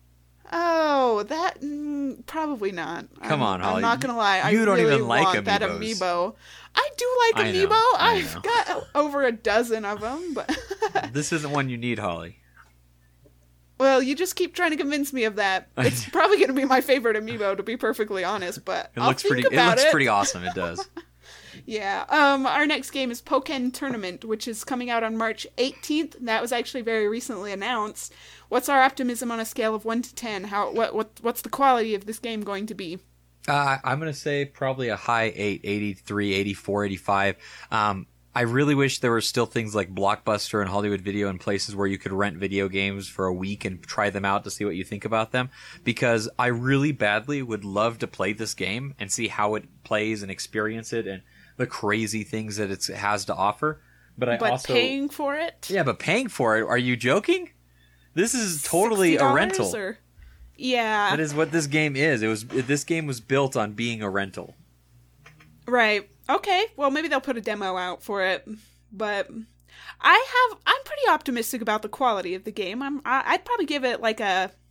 Oh, that probably not. Come on, Holly. I'm not gonna lie. I don't really even like want amiibos. That amiibo. I do like amiibo. I've got over a dozen of them, but this isn't one you need, Holly. Well, you just keep trying to convince me of that. It's probably going to be my favorite amiibo, to be perfectly honest. But it looks pretty awesome. It does. Yeah. Our next game is Pokken Tournament, which is coming out on March 18th. That was actually very recently announced. What's our optimism on a scale of 1 to 10? What's the quality of this game going to be? I'm going to say probably a high 8, 83, 84, 85. I really wish there were still things like Blockbuster and Hollywood Video and places where you could rent video games for a week and try them out to see what you think about them, because I really badly would love to play this game and see how it plays and experience it and the crazy things that it has to offer. But paying for it? Yeah, but paying for it? Are you joking? This is totally a rental. Yeah. That is what this game is. This game was built on being a rental. Right. Okay. Well, maybe they'll put a demo out for it. But I'm pretty optimistic about the quality of the game. I'd probably give it like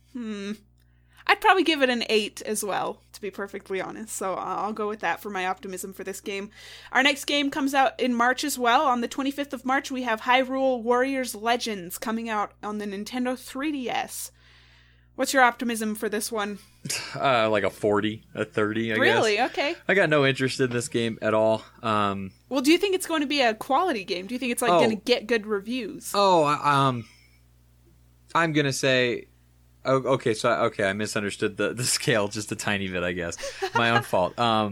I'd probably give it an 8 as well, to be perfectly honest. So I'll go with that for my optimism for this game. Our next game comes out in March as well. On the 25th of March, we have Hyrule Warriors Legends coming out on the Nintendo 3DS. What's your optimism for this one? Like a 40, a 30, I guess. Really? Okay. I got no interest in this game at all. Well, do you think it's going to be a quality game? Do you think it's going to get good reviews? I'm going to say okay, I misunderstood the scale just a tiny bit, I guess. My own fault.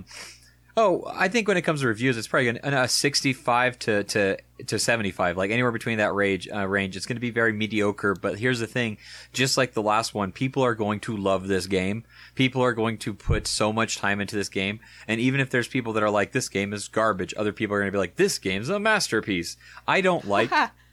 I think when it comes to reviews, it's probably a 65 to 75, like anywhere between that range. It's going to be very mediocre, but here's the thing. Just like the last one, people are going to love this game. People are going to put so much time into this game, and even if there's people that are like, this game is garbage, other people are going to be like, this game's a masterpiece. I don't like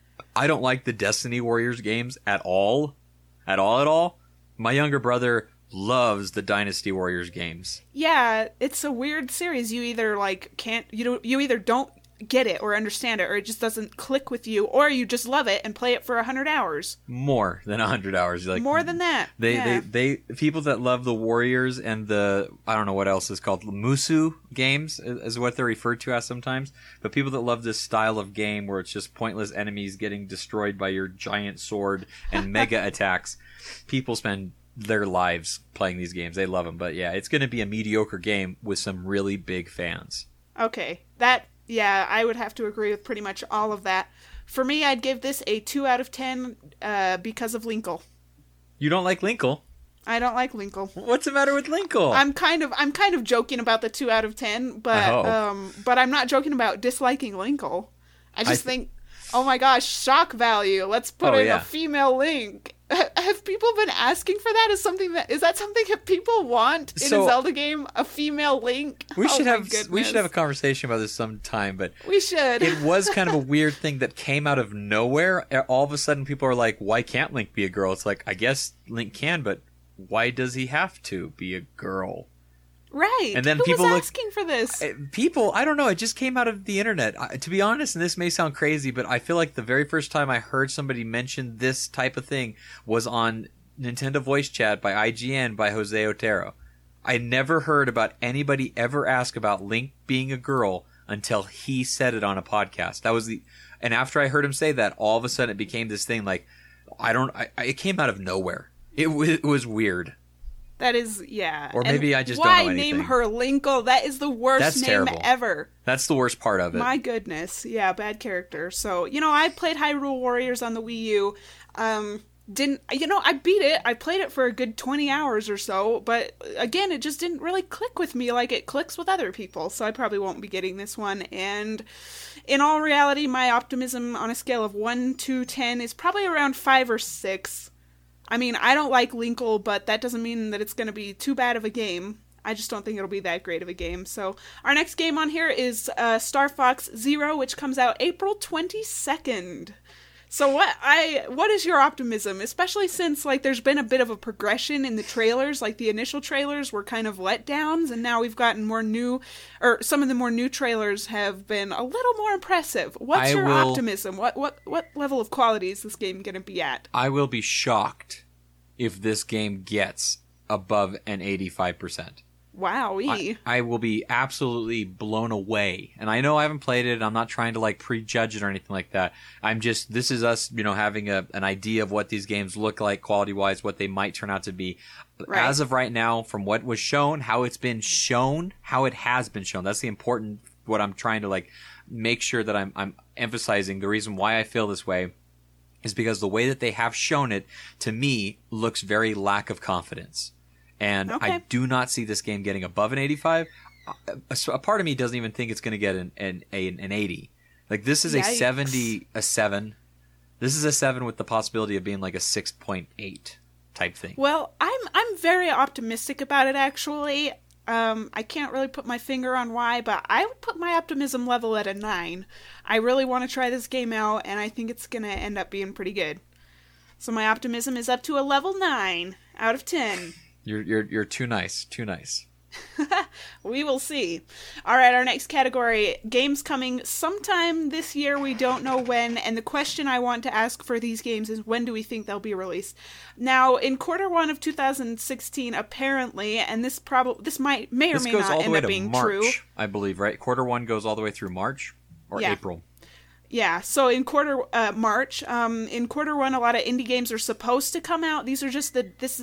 the Destiny Warriors games at all. At all. My younger brother loves the Dynasty Warriors games. Yeah, it's a weird series. You either you either don't get it or understand it, or it just doesn't click with you, or you just love it and play it for 100 hours. More than 100 hours. Like, more than that. They people that love the Warriors and the, I don't know what else is called, Musu games is what they're referred to as sometimes. But people that love this style of game where it's just pointless enemies getting destroyed by your giant sword and mega attacks, people spend their lives playing these games. They love them. But yeah, it's going to be a mediocre game with some really big fans. Okay. I would have to agree with pretty much all of that. For me, I'd give this a 2 out of 10 because of Linkle. You don't like Linkle? I don't like Linkle. What's the matter with Linkle? I'm kind of joking about the 2 out of 10, but I'm not joking about disliking Linkle. I just think, oh my gosh, shock value. Let's put in a female Link. Have people been asking for that? Is that something that people want in a Zelda game? A female Link? We should have a conversation about this sometime, but we should. It was kind of a weird thing that came out of nowhere. All of a sudden people are like, why can't Link be a girl? It's like, I guess Link can, but why does he have to be a girl? Right. And then Who people was asking for this? I don't know. It just came out of the internet. To be honest, and this may sound crazy, but I feel like the very first time I heard somebody mention this type of thing was on Nintendo Voice Chat by IGN by Jose Otero. I never heard about anybody ever ask about Link being a girl until he said it on a podcast. And after I heard him say that, all of a sudden it became this thing like, it came out of nowhere. It was weird. That is, yeah. Or maybe I just don't know anything. Why name her Linkle? That is the worst name terrible. Ever. That's the worst part of it. My goodness. Yeah, bad character. So, I played Hyrule Warriors on the Wii U. I beat it. I played it for a good 20 hours or so. But, again, it just didn't really click with me like it clicks with other people. So I probably won't be getting this one. And in all reality, my optimism on a scale of 1 to 10 is probably around 5 or 6. I mean, I don't like Linkle, but that doesn't mean that it's going to be too bad of a game. I just don't think it'll be that great of a game. So our next game on here is Star Fox Zero, which comes out April 22nd. So what is your optimism, especially since there's been a bit of a progression in the trailers? Like the initial trailers were kind of letdowns, and now we've gotten some of the more new trailers have been a little more impressive. What's your optimism? What level of quality is this game going to be at? I will be shocked if this game gets above an 85%. Wowee. I will be absolutely blown away. And I know I haven't played it. I'm not trying to prejudge it or anything like that. this is us, having an idea of what these games look like quality-wise, what they might turn out to be. Right. As of right now, from what was shown, how it's been shown, how it has been shown. That's the important, what I'm trying to make sure that I'm emphasizing. The reason why I feel this way is because the way that they have shown it, to me, looks very lack of confidence. And okay. I do not see this game getting above an 85. A part of me doesn't even think it's going to get an 80. This is Yikes. a 7. This is a 7 with the possibility of being a 6.8 type thing. Well, I'm very optimistic about it, actually. I can't really put my finger on why, but I would put my optimism level at a 9. I really want to try this game out, and I think it's going to end up being pretty good. So my optimism is up to a level 9 out of 10. You're too nice. Too nice. We will see. All right, our next category, games coming sometime this year. We don't know when, and the question I want to ask for these games is, when do we think they'll be released? Now, in Q1 of 2016, apparently, and this may or may not end up being March, true. I believe, right? Q1 goes all the way through March or April. Yeah, so in March, in Q1, a lot of indie games are supposed to come out. These are just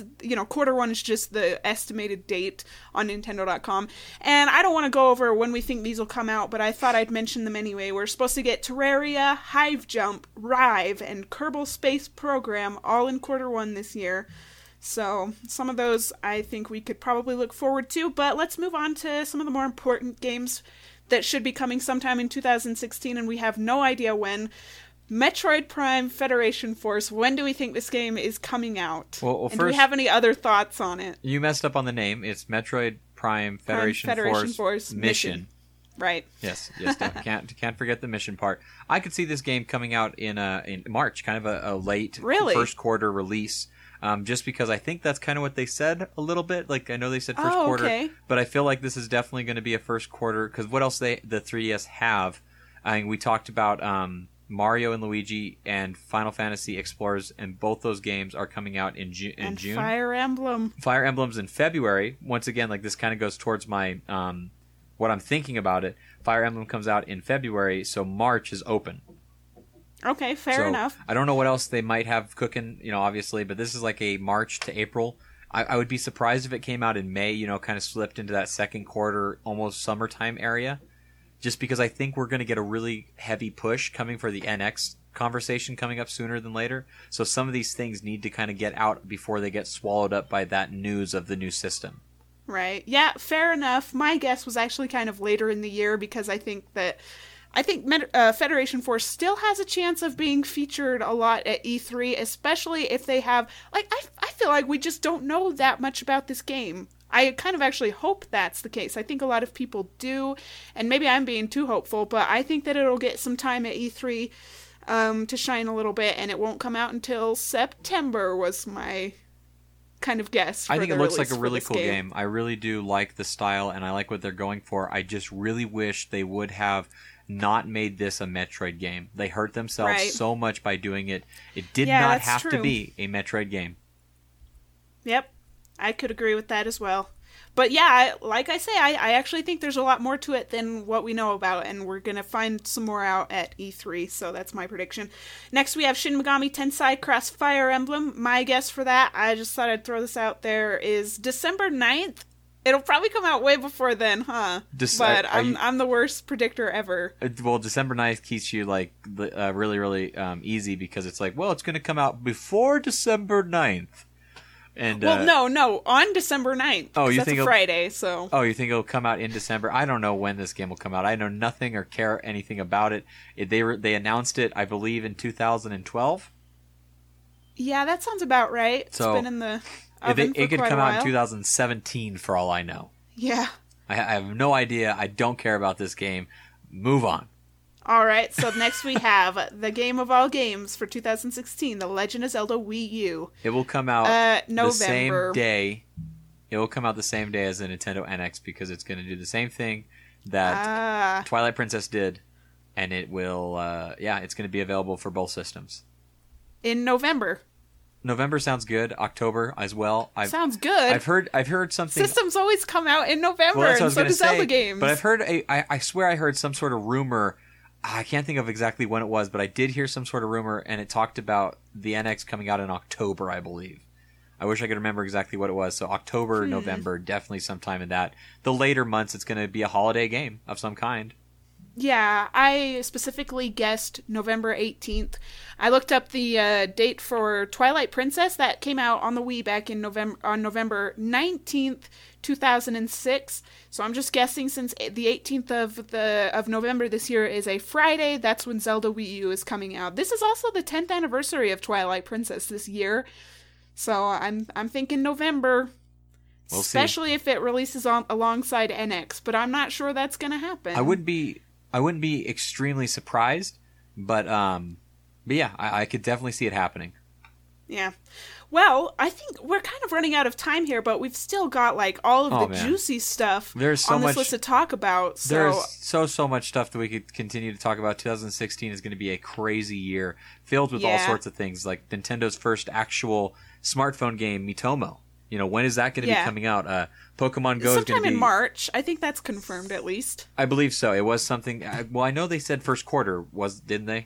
Q1 is just the estimated date on Nintendo.com. And I don't want to go over when we think these will come out, but I thought I'd mention them anyway. We're supposed to get Terraria, Hive Jump, Rive, and Kerbal Space Program all in Q1 this year. So some of those I think we could probably look forward to, but let's move on to some of the more important games that should be coming sometime in 2016, and we have no idea when. Metroid Prime Federation Force. When do we think this game is coming out? Well, and do we have any other thoughts on it? You messed up on the name. It's Metroid Prime Federation Force Mission. Right. Yes. Can't forget the mission part. I could see this game coming out in March, kind of a late first quarter release. Just because I think that's kind of what they said a little bit. Like, I know they said first quarter, but I feel like this is definitely going to be a first quarter, because what else the 3DS have? I mean, we talked about Mario and Luigi and Final Fantasy Explorers, and both those games are coming out in June. Fire Emblem. Fire Emblem's in February. Once again, like, this kind of goes towards my what I'm thinking about it. Fire Emblem comes out in February, so March is open. Okay, fair enough. I don't know what else they might have cooking, obviously, but this is like a March to April. I would be surprised if it came out in May, kind of slipped into that second quarter, almost summertime area. Just because I think we're going to get a really heavy push coming for the NX conversation coming up sooner than later. So some of these things need to kind of get out before they get swallowed up by that news of the new system. Right. Yeah, fair enough. My guess was actually kind of later in the year, because I think Federation Force still has a chance of being featured a lot at E3, especially if they have, like, I feel like we just don't know that much about this game. I kind of actually hope that's the case. I think a lot of people do, and maybe I'm being too hopeful, but I think that it'll get some time at E3 to shine a little bit, and it won't come out until September was my kind of guess. I think it looks like a really cool game. I really do like the style, and I like what they're going for. I just really wish they would have not made this a Metroid game. They hurt themselves so much by doing it. It did not have to be a Metroid game. Yep. I could agree with that as well. But yeah, like I say, I actually think there's a lot more to it than what we know about, and we're going to find some more out at E3, so that's my prediction. Next, we have Shin Megami Tensei Cross Fire Emblem. My guess for that, I just thought I'd throw this out there, is December 9th. It'll probably come out way before then, huh? But I'm the worst predictor ever. Well, December 9th keeps you, like, really, really easy, because it's like, well, it's going to come out before December 9th. And, no, on December 9th. Oh, you think it's Friday, so. Oh, you think it'll come out in December? I don't know when this game will come out. I know nothing or care anything about it. They announced it, I believe, in 2012. Yeah, that sounds about right. It's been in the oven for it could quite come a while. out in 2017 for all I know. Yeah. I have no idea. I don't care about this game. Move on. All right, so next we have the game of all games for 2016, The Legend of Zelda Wii U. It will come out November. The same day. It will come out the same day as the Nintendo NX, because it's going to do the same thing that Twilight Princess did, and it will, it's going to be available for both systems. In November. November sounds good. October as well. Sounds good. I've heard something. Systems always come out in November, and so do Zelda games. But I've heard I swear I heard some sort of rumor. I can't think of exactly when it was, but I did hear some sort of rumor, and it talked about the NX coming out in October, I believe. I wish I could remember exactly what it was. So October, November, definitely sometime in that. The later months, it's going to be a holiday game of some kind. Yeah, I specifically guessed November 18th. I looked up the date for Twilight Princess. That came out on the Wii back in November 19th, 2006. So I'm just guessing, since the 18th of November this year is a Friday, that's when Zelda Wii U is coming out. This is also the 10th anniversary of Twilight Princess this year. So I'm thinking November. We'll especially see. If it releases alongside NX, but I'm not sure that's going to happen. I wouldn't be extremely surprised, but yeah, I could definitely see it happening. Yeah. Well, I think we're kind of running out of time here, but we've still got like all of the juicy stuff on this list to talk about. So. There's so much stuff that we could continue to talk about. 2016 is going to be a crazy year, filled with all sorts of things, like Nintendo's first actual smartphone game, Miitomo. When is that going to be coming out? Pokemon Go is going to be... sometime in March. I think that's confirmed, at least. I believe so. It was something... Well, I know they said first quarter, didn't they?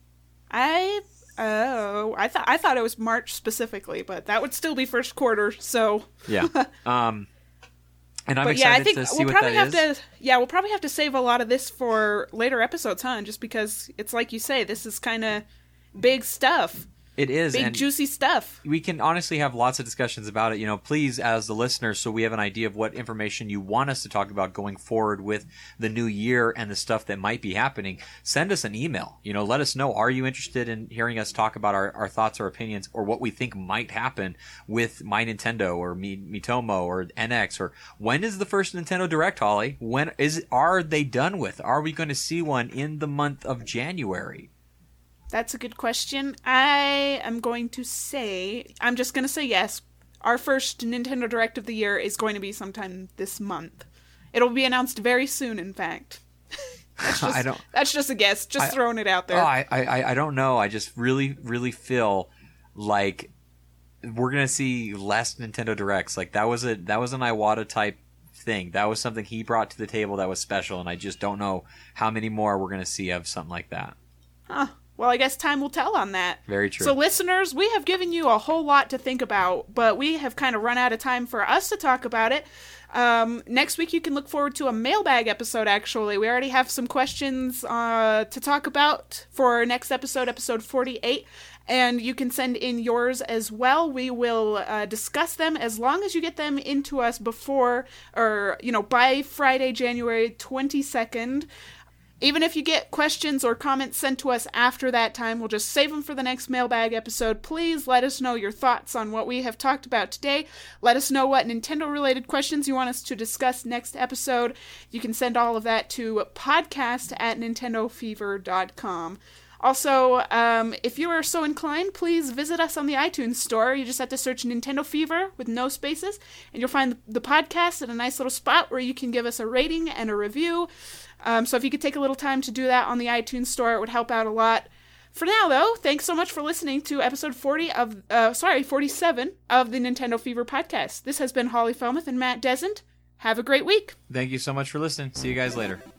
I thought it was March specifically, but that would still be first quarter, so... Yeah. And I'm excited to see what that is. We'll probably have to save a lot of this for later episodes, huh? Just because it's like you say, this is kind of big stuff. It is. Big, and juicy stuff. we can honestly have lots of discussions about it. Please, as the listeners, so we have an idea of what information you want us to talk about going forward with the new year and the stuff that might be happening, send us an email. Let us know, are you interested in hearing us talk about our thoughts or opinions or what we think might happen with My Nintendo or Miitomo or NX, or when is the first Nintendo Direct, Holly? Are they done with? Are we going to see one in the month of January? That's a good question. I'm just going to say yes. Our first Nintendo Direct of the year is going to be sometime this month. It'll be announced very soon, in fact. That's just a guess. Throwing it out there. I don't know. I just really, really feel like we're going to see less Nintendo Directs. Like that was an Iwata type thing. That was something he brought to the table that was special, and I just don't know how many more we're going to see of something like that. Huh. Well, I guess time will tell on that. Very true. So, listeners, we have given you a whole lot to think about, but we have kind of run out of time for us to talk about it. Next week, you can look forward to a mailbag episode, actually. We already have some questions to talk about for our next episode, episode 48, and you can send in yours as well. We will discuss them as long as you get them into us before, or, by Friday, January 22nd. Even if you get questions or comments sent to us after that time, we'll just save them for the next mailbag episode. Please let us know your thoughts on what we have talked about today. Let us know what Nintendo-related questions you want us to discuss next episode. You can send all of that to podcast@nintendofever.com. Also, if you are so inclined, please visit us on the iTunes store. You just have to search Nintendo Fever with no spaces, and you'll find the podcast at a nice little spot where you can give us a rating and a review. So if you could take a little time to do that on the iTunes store, it would help out a lot. For now, though, thanks so much for listening to episode 47 of the Nintendo Fever podcast. This has been Holly Felmuth and Matt Desant. Have a great week. Thank you so much for listening. See you guys later.